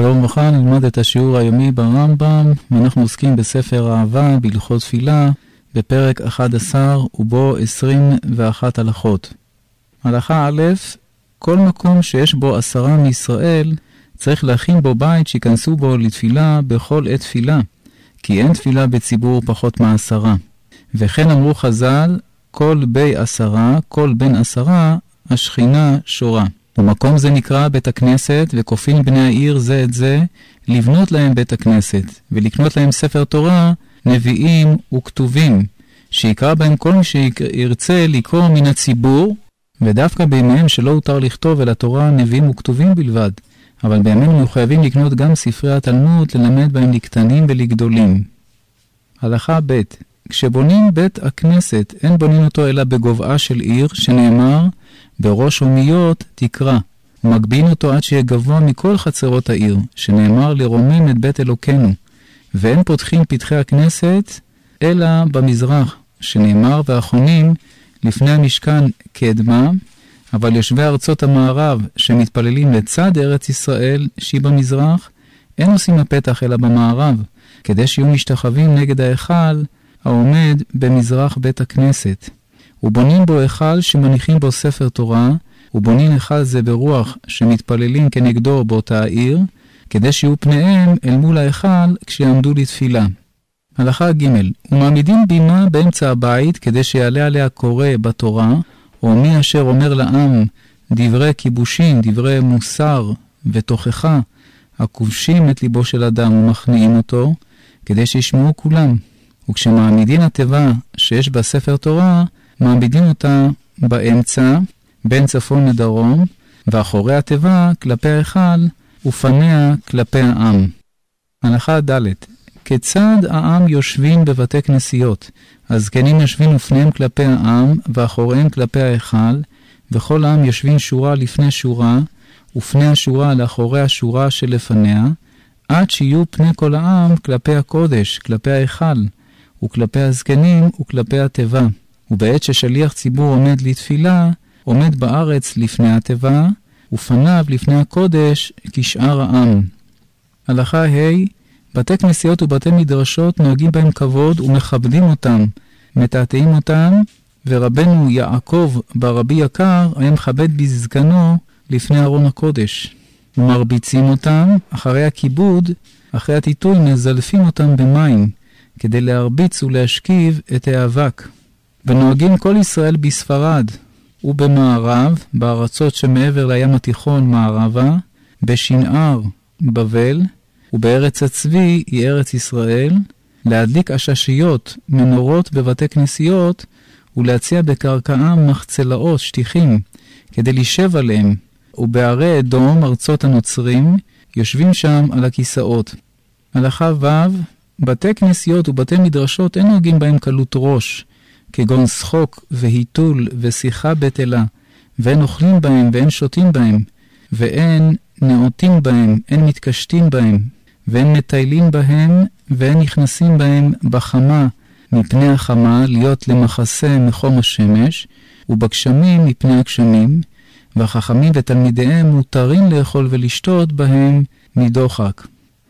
שלום וברכה, נלמד את השיעור היומי ברמב"ם, ואנחנו עוסקים בספר אהבה בהלכות תפילה, בפרק 11 ובו 21 הלכות. הלכה א', כל מקום שיש בו 10 מישראל, צריך להכין בו בית שיכנסו בו לתפילה בכל עת תפילה, כי אין תפילה בציבור פחות מ10. וכן אמרו חז"ל, כל בי 10, כל בן 10, השכינה שורה. ומקום זה נקרא בית הכנסת, וכופין בני העיר זה את זה, לבנות להם בית הכנסת, ולקנות להם ספר תורה, נביאים וכתובים, שיקרא בהם כל מי שירצה לקרוא מן הציבור, ודווקא בימיהם שלא הותר לכתוב אל התורה נביאים וכתובים בלבד, אבל בימינו חייבים לקנות גם ספרי התלמוד, ללמד בהם לקטנים ולגדולים. הלכה ב' כשבונים בית הכנסת, אין בונים אותו אלא בגובעה של עיר, שנאמר, בראש ומיות תקרא, ומגבין אותו עד שיהיה גבוה מכל חצרות העיר, שנאמר לרומם את בית אלוקנו, ואין פותחים פתחי הכנסת, אלא במזרח, שנאמר והחונים לפני המשכן קדמה, אבל יושבי ארצות המערב שמתפללים לצד ארץ ישראל שהיא במזרח, אין עושים הפתח אלא במערב, כדי שיהיו משתחווים נגד ההיכל העומד במזרח בית הכנסת. ובונים בו היכל שמניחים בו ספר תורה, ובונים היכל זה ברוח שמתפללים כנגדו באותה העיר, כדי שיהיו פניהם אל מול ההיכל כשיעמדו לתפילה. הלכה ג' ומעמידים בימה באמצע הבית, כדי שיעלה עליה קורא בתורה, או מי אשר אומר לעם דברי כיבושים, דברי מוסר ותוכחה, הכובשים את ליבו של אדם ומכניעים אותו, כדי שישמעו כולם. וכשמעמידים התיבה שיש בה ספר תורה, מעמידים אותה באמצע, בין צפון לדרום, ואחורי התיבה כלפי ההיכל, ופניה כלפי העם. הלכה ד' כיצד העם יושבים בבתי כנסיות? הזקנים יושבים ופניהם כלפי העם, ואחוריהם כלפי ההיכל, וכל העם יושבים שורה לפני שורה, ופני השורה לאחורי השורה שלפניה, עד שיהיו פני כל העם כלפי הקודש, כלפי ההיכל, וכלפי הזקנים וכלפי התיבה. ובעת ששליח ציבור עומד לתפילה, עומד בארץ לפני התיבה, ופניו לפני הקודש כשאר העם. הלכה ה' בתי כנסיות ובתי מדרשות נוהגים בהם כבוד ומכבדים אותם, מתעתעים אותם, ורבנו יעקב ברבי יקר היה מכבד בזקנו לפני ארון הקודש. ומרביצים אותם, אחרי הכיבוד, אחרי הטיטוי מזלפים אותם במים, כדי להרביץ ולהשכיב את האבק. ונוהגים כל ישראל בספרד ובמערב, בארצות שמעבר לים התיכון מערבה, בשנער בבל, ובארץ הצבי היא ארץ ישראל, להדליק עששיות, מנורות בבתי כנסיות, ולהציע בקרקעם מחצלאות, שטיחים, כדי לישב עליהם, ובערי אדום, ארצות הנוצרים, יושבים שם על הכיסאות. הלכה ו' בתי כנסיות ובתי מדרשות אין נוהגים בהם קלות ראש, כגון שחוק והיתול ושיחה בטלה, ואין אוכלים בהם ואין שותים בהם, ואין נאותים בהם, אין מתקשטים בהם, ואין מטיילים בהם, ואין נכנסים בהם בחמה מפני החמה, להיות למחסה מחום השמש, ובגשמים מפני הגשמים, והחכמים ותלמידיהם מותרים לאכול ולשתות בהם מדוחק.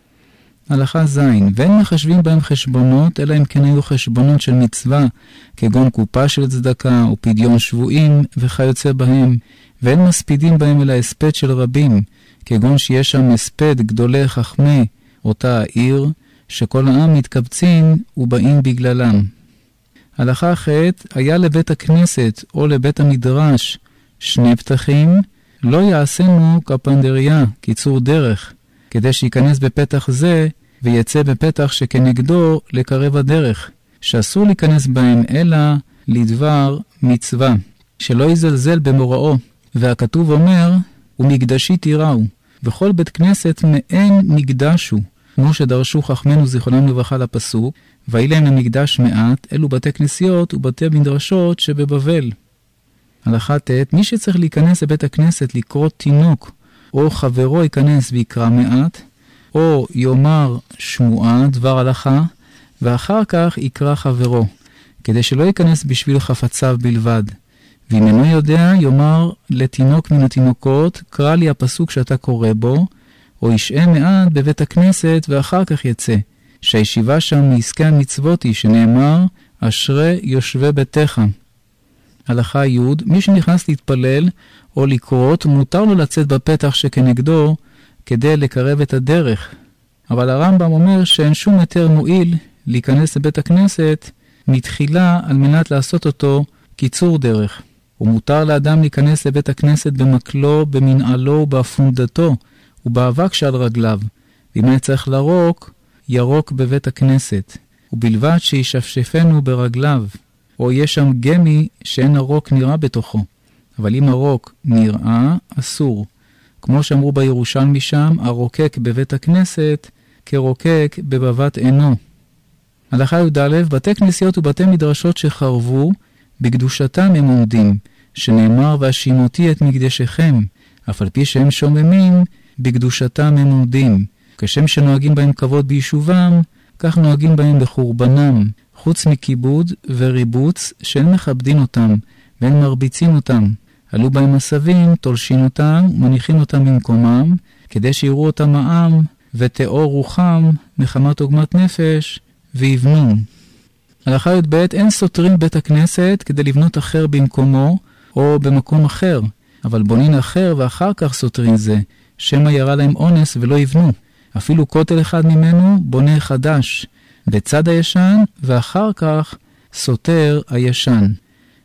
הלכה ז' ואין מחשבים בהם חשבונות, אלא אם כן היו חשבונות של מצווה, כגון קופה של צדקה או פדיון שבועים וכיוצא בהם, ואין מספידים בהם אלא הספד של רבים, כגון שיש שם הספד גדולי חכמי אותה העיר, שכל העם מתקבצים ובאים בגללם. הלכה ח' היה לבית הכנסת או לבית המדרש 2 פתחים, לא יעשנו כפנדריה, קיצור דרך, כדי שיכנס בפתח זה ויצא בפתח שכנגדו לקרב הדרך, שאסור להיכנס בהם אלא לדבר מצווה, שלא יזלזל במוראו. והכתוב אומר, ומקדשי תיראו, וכל בית כנסת מעין מקדשו, כמו שדרשו חכמנו זיכרונם לברכה לפסוק, ויהי להם למקדש מעט, אלו בתי כנסיות ובתי מדרשות שבבבל. הלכה ט' מי שצריך להיכנס לבית הכנסת לקרוא תינוק, או חברו ייכנס ויקרא מעט, או יאמר שמועה, דבר הלכה, ואחר כך יקרא חברו, כדי שלא ייכנס בשביל חפציו בלבד. ואם אינו יודע, יאמר לתינוק מן התינוקות, קרא לי הפסוק שאתה קורא בו, או ישעה מעט בבית הכנסת ואחר כך יצא, שהישיבה שם מעסקי המצוות היא, שנאמר, אשרי יושבי ביתך. הלכה י' מי שנכנס להתפלל או לקרות, מותר לו לצאת בפתח שכנגדו כדי לקרב את הדרך. אבל הרמב"ם אומר שאין שום היתר מועיל להיכנס לבית הכנסת מתחילה על מנת לעשות אותו קיצור דרך. ומותר לאדם להיכנס לבית הכנסת במקלו, במנעלו ובאפונדתו ובאבק שעל רגליו. ואם היה צריך לרוק, ירוק בבית הכנסת. ובלבד שישפשפנו ברגליו, או יש שם גמי שאין הרוק נראה בתוכו. אבל אם הרוק נראה, אסור. כמו שאמרו בירושלמי שם, הרוקק בבית הכנסת כרוקק בבבת עינו. הלכה י"א, בתי כנסיות ובתי מדרשות שחרבו, בקדושתם הם עומדים, שנאמר והשימותי את מקדשכם, אף על פי שהם שוממים, בקדושתם הם עומדים. כשם שנוהגים בהם כבוד ביישובם, כך נוהגים בהם בחורבנם, חוץ מכיבוד וריבוץ שאין מכבדים אותם, ואין מרביצים אותם. עלו בהם עשבים, תולשים אותם, מניחים אותם במקומם, כדי שיראו אותם העם, ותאור רוחם, מחמת עוגמת נפש, ויבנו. הלכה י"ב, אין סותרים בית הכנסת כדי לבנות אחר במקומו, או במקום אחר, אבל בונים אחר ואחר כך סותרים זה, שמא ירה להם אונס ולא יבנו. אפילו כותל אחד ממנו בונה חדש, בצד הישן, ואחר כך סותר הישן.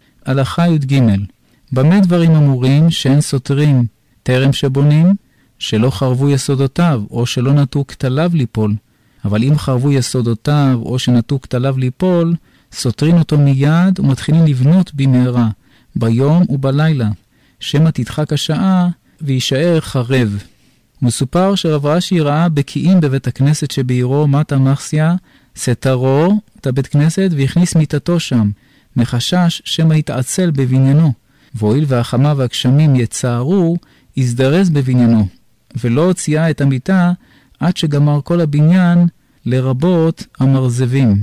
הלכה י"ג, במה דברים אמורים שאין סותרים טרם שבונים, שלא חרבו יסודותיו, או שלא נטו כתליו ליפול. אבל אם חרבו יסודותיו, או שנטו כתליו ליפול, סותרים אותו מיד ומתחילים לבנות במהרה, ביום ובלילה, שמא תדחק השעה וישאר חרב. מסופר שרב רש"י ראה בקיאים בבית הכנסת שבעירו מטה מחסיה, סתרו את הבית כנסת והכניס מיטתו שם, מחשש שמא יתעצל בבניינו. והואיל והחמה והגשמים יצערו, הזדרז בבניינו, ולא הוציאה את המיטה עד שגמר כל הבניין, לרבות המרזבים.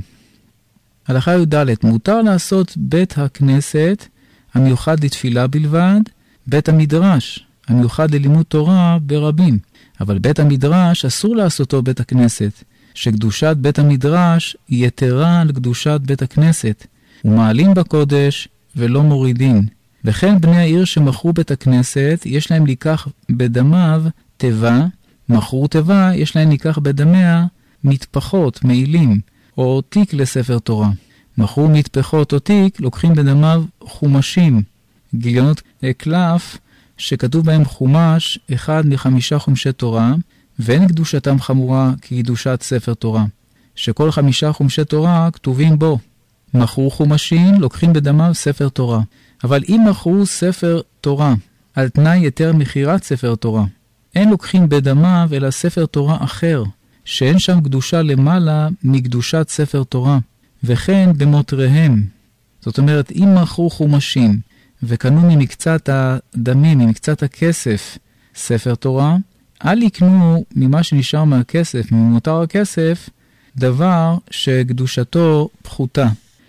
הלכה י"ד, מותר לעשות בית הכנסת המיוחד לתפילה בלבד, בית המדרש המיוחד ללימוד תורה ברבים. אבל בית המדרש אסור לעשותו בית הכנסת, שקדושת בית המדרש היא יתרה על קדושת בית הכנסת, ומעלים בקודש ולא מורידים. וכן בני העיר שמכרו בית הכנסת, יש להם לקח בדמיו תיבה, מכרו תיבה, יש להם לקח בדמיה מטפחות, מעילים, או תיק לספר תורה. מכרו מטפחות או תיק, לוקחים בדמיו חומשים, גיליונות קלף, שכתוב בהם חומש, אחד מ5 חומשי תורה, ואין קדושתם חמורה כקדושת ספר תורה, שכל 5 חומשי תורה כתובים בו. מכרו חומשים, לוקחים בדמיו ספר תורה. אבל אם מכרו ספר תורה, על תנאי יותר מכירת ספר תורה, אין לוקחים בדמיו אלא ספר תורה אחר, שאין שם קדושה למעלה מקדושת ספר תורה, וכן במותריהם. זאת אומרת, אם מכרו חומשים, וקנו ממקצת הדמים, ממקצת הכסף, ספר תורה, אל יקנו ממה שנשאר מהכסף, ממותר הכסף, דבר שקדושתו פחותה.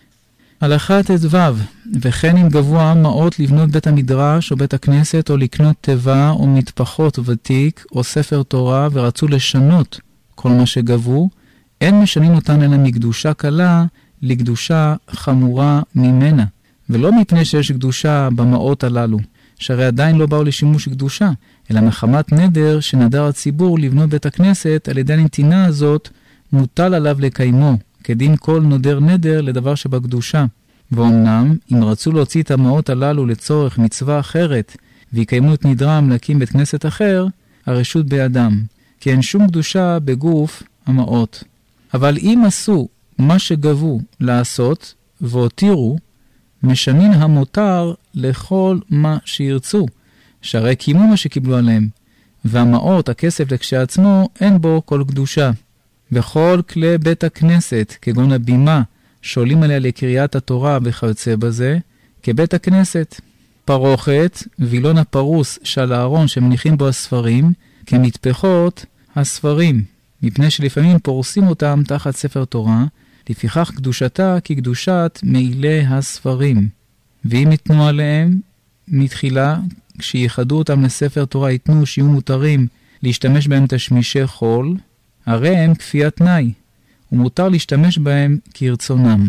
הלכה ט"ו, וכן אם גבו העם מעות לבנות בית המדרש או בית הכנסת, או לקנות תיבה או מטפחות ותיק או ספר תורה, ורצו לשנות כל מה שגבו, אין משנים אותן אלא מקדושה קלה לקדושה חמורה ממנה. ולא מפני שיש קדושה במעות הללו, שהרי עדיין לא באו לשימוש קדושה, אלא מחמת נדר שנדר הציבור לבנות בית הכנסת, על ידי הנתינה הזאת מוטל עליו לקיימו, כדין כל נודר נדר לדבר שבקדושה. ואומנם, אם רצו להוציא את המעות הללו לצורך מצווה אחרת, ויקיימו את נדרם להקים בית כנסת אחר, הרשות בידם, כי אין שום קדושה בגוף המעות. אבל אם עשו מה שגבו לעשות, והותירו, משנין המותר לכל מה שירצו, שהרי קיימו מה שקיבלו עליהם, והמעות, הכסף לכשעצמו, אין בו כל קדושה. וכל כלי בית הכנסת, כגון הבימה, שעולים עליה לקריאת התורה וכיוצא בזה, כבית הכנסת. פרוכת, וילון הפרוס של הארון שמניחים בו הספרים, כמטפחות הספרים, מפני שלפעמים פורסים אותם תחת ספר תורה, לפיכך קדושתה כקדושת מעילי הספרים. ואם יתנו עליהם מתחילה, כשיחדו אותם לספר תורה, יתנו שיהיו מותרים להשתמש בהם תשמישי חול, הרי הם כפיית תנאי, ומותר להשתמש בהם כרצונם.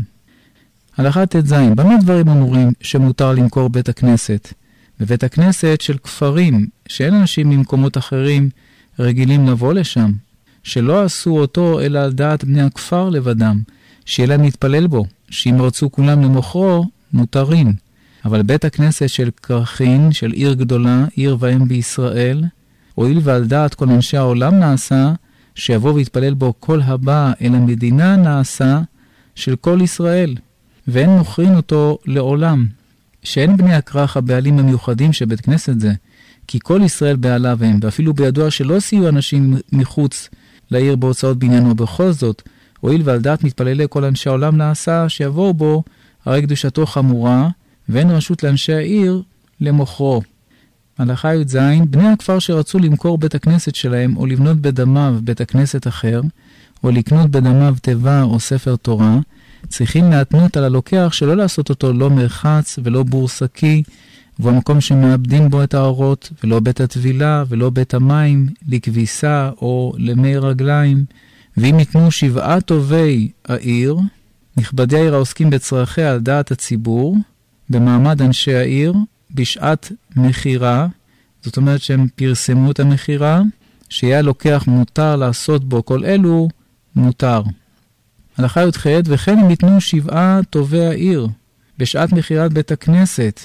הלכה ט"ז, במה דברים אמורים שמותר למכור בית הכנסת? בבית הכנסת של כפרים, שאין אנשים ממקומות אחרים רגילים לבוא לשם, שלא עשו אותו אלא על דעת בני הכפר לבדם, שיהיה להם להתפלל בו, שאם רצו כולם למוכרו, מותרים. אבל בית הכנסת של כרכין, של עיר גדולה, עיר ואם בישראל, הואיל ועל דעת כל אנשי העולם נעשה, שיבוא ויתפלל בו כל הבא אל המדינה נעשה של כל ישראל, ואין מוכרין אותו לעולם. שאין בני הכרך הבעלים המיוחדים של בית כנסת זה, כי כל ישראל בעליו הם, ואפילו בידוע שלא סייעו אנשים מחוץ לעיר בהוצאות בניין, ובכל זאת, הואיל ועל דעת מתפללי כל אנשי העולם נעשה, שיבואו בו, הרי קדושתו חמורה, ואין רשות לאנשי העיר למוכרו. הלכה י"ז, בני הכפר שרצו למכור בית הכנסת שלהם, או לבנות בדמיו בית הכנסת אחר, או לקנות בדמיו תיבה או ספר תורה, צריכים להתנות על הלוקח שלא לעשות אותו לא מרחץ ולא בורסקי, ובמקום שמאבדים בו את האורות, ולא בית הטבילה ולא בית המים, לכביסה או למי רגליים. ואם ייתנו 7 טובי העיר, נכבדי העיר העוסקים בצרכיה על דעת הציבור, במעמד אנשי העיר, בשעת מחירה, זאת אומרת שהם פרסמו את המחירה, שיהיה לוקח מותר לעשות בו כל אלו, מותר. הלכה י"ח, וכן הם ייתנו 7 טובי העיר, בשעת מחירת בית הכנסת,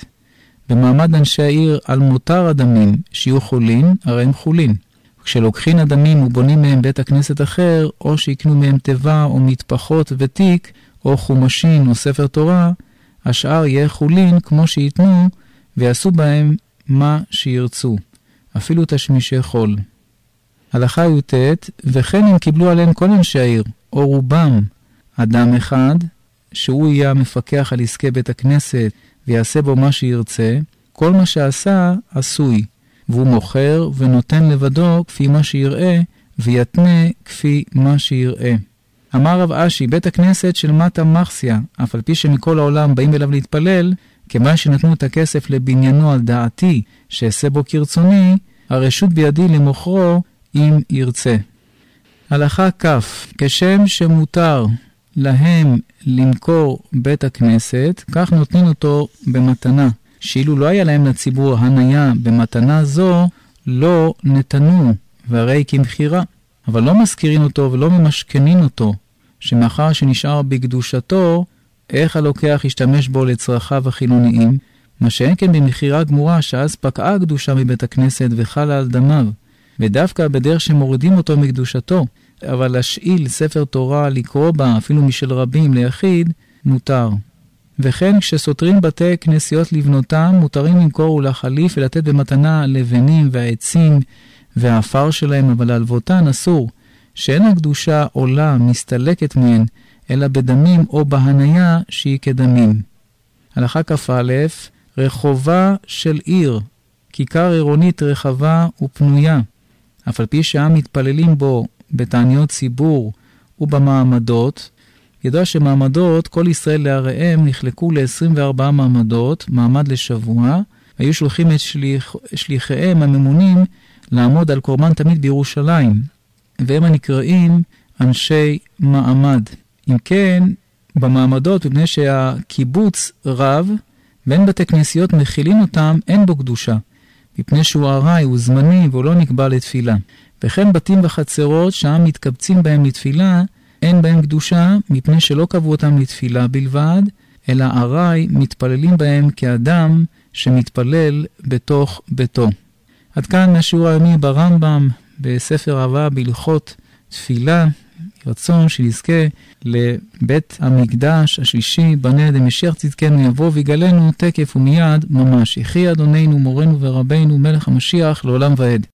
במעמד אנשי העיר על מותר הדמים, שיהיו חולין, הרי הם חולין. כשלוקחין הדמים ובונים מהם בית הכנסת אחר, או שיקנו מהם תיבה או מטפחות ותיק, או חומשים או ספר תורה, השאר יהיה חולין כמו שיתנו, ויעשו בהם מה שירצו, אפילו תשמישי חול. הלכה י"ט, וכן הם קיבלו עליהם כל אנשי העיר, או רובם, אדם אחד, שהוא יהיה המפקח על עסקי בית הכנסת, ויעשה בו מה שירצה, כל מה שעשה עשוי, והוא מוכר ונותן לבדו כפי מה שיראה, ויתנה כפי מה שיראה. אמר רב אשי, בית הכנסת של מטה מחסיה, אף על פי שמכל העולם באים אליו להתפלל, כיוון שנתנו את הכסף לבניינו על דעתי, שעשה בו כרצוני, הרשות בידי למוכרו אם ירצה. הלכה כ', כשם שמותר להם למכור בית הכנסת, כך נותנים אותו במתנה. שאילו לא היה להם לציבור הניה במתנה זו, לא נתנו, והרי כמחירה. אבל לא מזכירים אותו ולא ממשכנים אותו, שמאחר שנשאר בקדושתו, איך הלוקח ישתמש בו לצרכיו החילוניים, מה שאין כן במחירה גמורה, שאז פקעה הקדושה מבית הכנסת וחלה על דמיו, ודווקא בדרך שמורידים אותו מקדושתו, אבל להשאיל ספר תורה, לקרוא בה, אפילו משל רבים ליחיד, מותר. וכן כשסותרים בתי כנסיות לבנותם, מותרים למכור ולהחליף ולתת במתנה לבנים והעצים והאפר שלהם, אבל להלוותן אסור, שאין הקדושה עולה מסתלקת מהן, אלא בדמים או בהניה שהיא כדמים. הלכה כ"א, רחובה של עיר, כיכר עירונית רחבה ופנויה, אף על פי שהעם מתפללים בו בתעניות ציבור ובמעמדות, ידוע שמעמדות, כל ישראל לעריהם נחלקו ל-24 מעמדות, מעמד לשבוע, היו שולחים את שליחיהם הממונים לעמוד על קורבן תמיד בירושלים, והם הנקראים אנשי מעמד. אם כן, במעמדות, מפני שהקיבוץ רב, ואין בתי כנסיות מכילים אותם, אין בו קדושה, מפני שהוא ארעי, הוא זמני, והוא לא נקבע לתפילה. וכן בתים וחצרות שהעם מתקבצים בהם לתפילה, אין בהם קדושה, מפני שלא קבעו אותם לתפילה בלבד, אלא ארעי מתפללים בהם כאדם שמתפלל בתוך ביתו. עד כאן השיעור היומי ברמב"ם, בספר אהבה בהלכות תפילה, רצון שנזכה לבית המקדש השלישי, בנה דמשיח צדקנו יבוא ויגלנו תקף ומיד ממש. יחי אדוננו מורנו ורבנו מלך המשיח לעולם ועד.